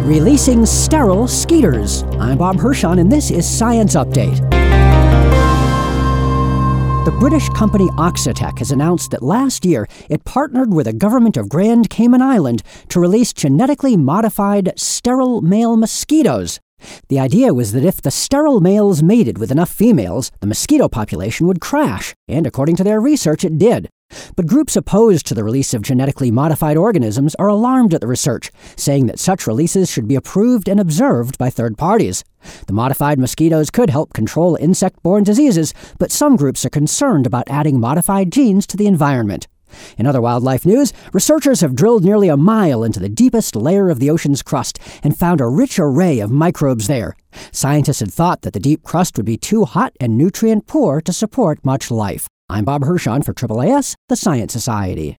Releasing sterile skeeters. I'm Bob Hirschon, and this is Science Update. The British company Oxitec has announced that last year it partnered with the government of Grand Cayman Island to release genetically modified sterile male mosquitoes. The idea was that if the sterile males mated with enough females, the mosquito population would crash, and according to their research, it did. But groups opposed to the release of genetically modified organisms are alarmed at the research, saying that such releases should be approved and observed by third parties. The modified mosquitoes could help control insect-borne diseases, but some groups are concerned about adding modified genes to the environment. In other wildlife news, researchers have drilled nearly a mile into the deepest layer of the ocean's crust and found a rich array of microbes there. Scientists had thought that the deep crust would be too hot and nutrient-poor to support much life. I'm Bob Hirschon for AAAS, the Science Society.